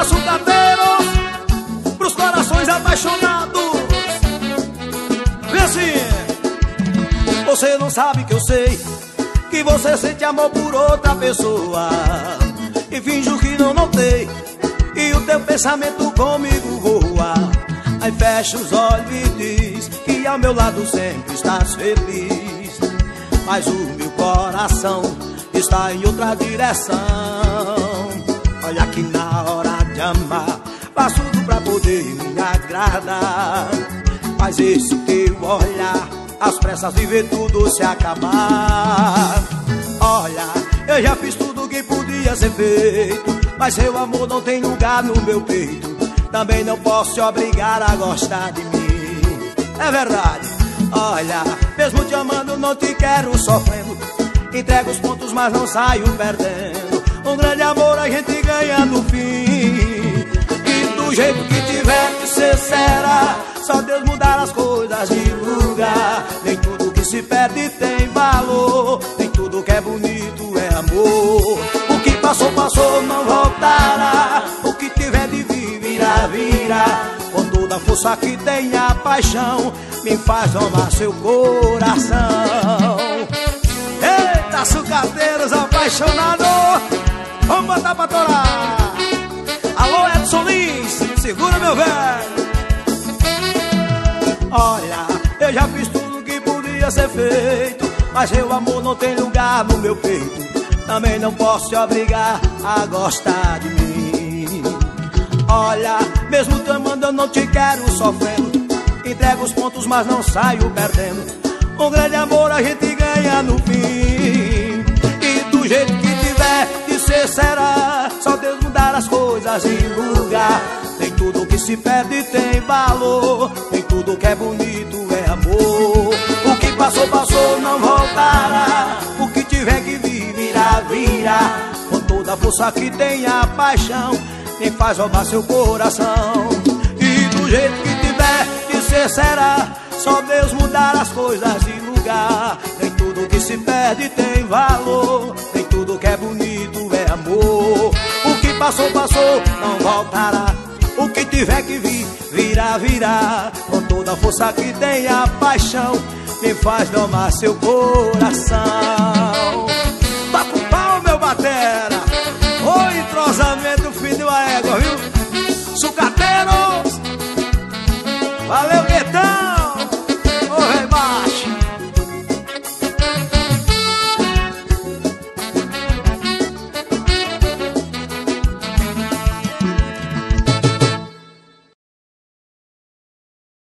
sucateiros, pros corações apaixonados. Vê assim. Você não sabe que eu sei que você sente amor por outra pessoa e finjo que não notei, e o teu pensamento comigo voa. Aí fecha os olhos e diz que ao meu lado sempre estás feliz, mas o meu coração está em outra direção. Olha que na hora de amar faço tudo pra poder me agradar, mas esse teu olhar às pressas de ver tudo se acabar. Olha, eu já fiz tudo que podia ser feito, mas seu amor não tem lugar no meu peito. Também não posso te obrigar a gostar de mim. É verdade. Olha, mesmo te amando não te quero sofrendo. Entrego os pontos mas não saio perdendo. Um grande amor a gente ganha no fim. E do jeito que tiver que ser será. Só Deus mudar as coisas de lugar. Nem tudo que se perde tem valor, nem tudo que é bonito é amor. O que passou, passou, não voltará. O que tiver de vir, virá, virá. Com toda a força que tem a paixão, me faz domar seu coração. Eita, sucateiros apaixonados, vamos botar pra torar. Alô, Edson Lins, segura meu velho. Olha, eu já fiz tudo que podia ser feito, mas seu amor não tem lugar no meu peito. Também não posso te obrigar a gostar de mim. Olha, mesmo te amando eu não te quero sofrendo. Entrego os pontos mas não saio perdendo. Um grande amor a gente ganha no fim. E do jeito que tiver de ser será. Só Deus mudar as coisas em lugar. Nem tudo que se perde tem valor, nem tudo que é bonito é amor. O que passou, passou, não voltará. O que tiver que vir, virá, virá. Com toda a força que tem a paixão, me faz roubar seu coração. E do jeito que tiver que ser será. Só Deus mudar as coisas de lugar. Nem tudo que se perde tem valor, nem tudo que é bonito é amor. O que passou, passou, não voltará. O que tiver que vir, virá, virá. Com toda a força que tem a paixão, me faz domar seu coração. Toca o pau, meu batera. O entrosamento, filho de uma égua, viu? Sucateiros, valeu, gueto.